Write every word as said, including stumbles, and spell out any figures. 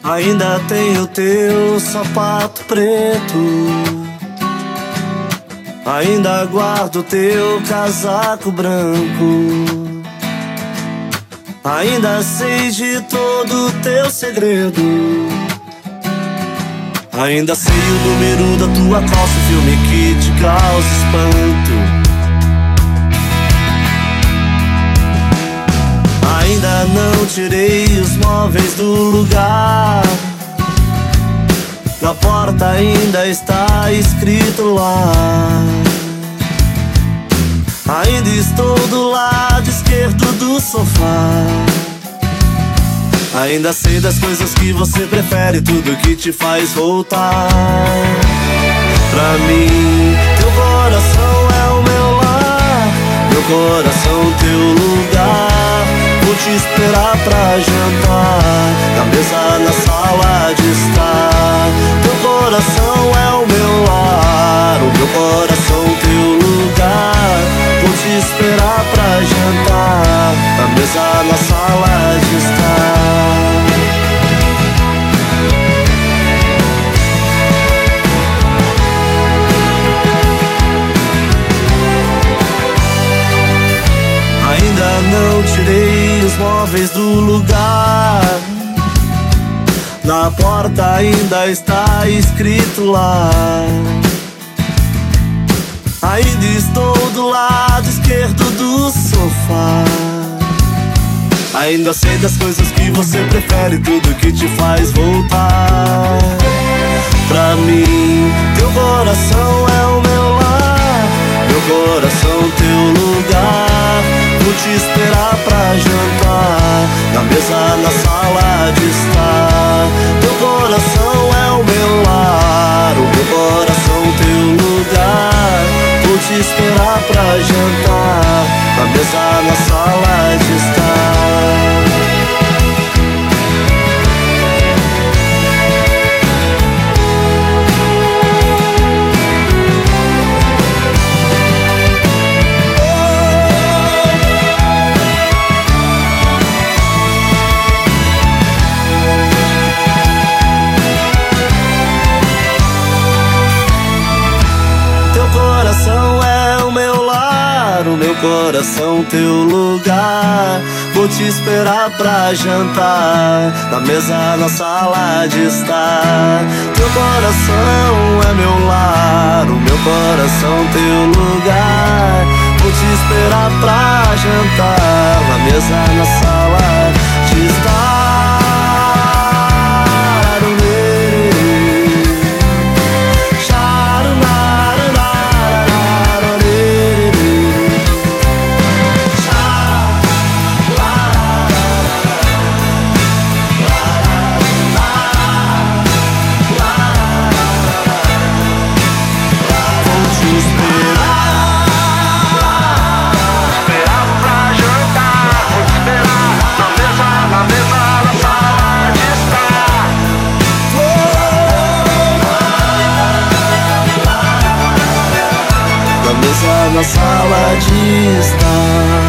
Ainda tem o teu sapato preto, ainda guardo teu casaco branco, ainda sei de todo teu segredo, ainda sei o número da tua calça, o filme que te causa espanto. Ainda não tirei os móveis do lugar, na porta ainda está escrito lá. Ainda estou do lado esquerdo do sofá. Ainda sei das coisas que você prefere, tudo que te faz voltar pra mim. Teu coração é o meu lar, meu coração teu lugar. Vou te esperar pra jantar, na mesa, na sala de estar. Teu coração é o meu lar, o meu coração teu lugar. Vou te esperar pra jantar, na mesa, na sala de estar. Ainda não tirei os móveis do lugar, na porta ainda está escrito lá. Ainda estou do lado esquerdo do sofá. Ainda sei das coisas que você prefere, tudo que te faz voltar pra mim. Teu coração é o meu lar, meu coração teu lugar. Vou te esperar pra jantar, na mesa, na sala de estar. Teu coração é o meu lar, o meu coração teu lugar. Vou te esperar pra jantar, na mesa, na sala de estar. O meu coração teu lugar. Vou te esperar pra jantar, na mesa, na sala de estar. Teu coração é meu lar, o meu coração teu lugar. Vou te esperar pra jantar, na mesa, na sala de estar. Na sala de estar.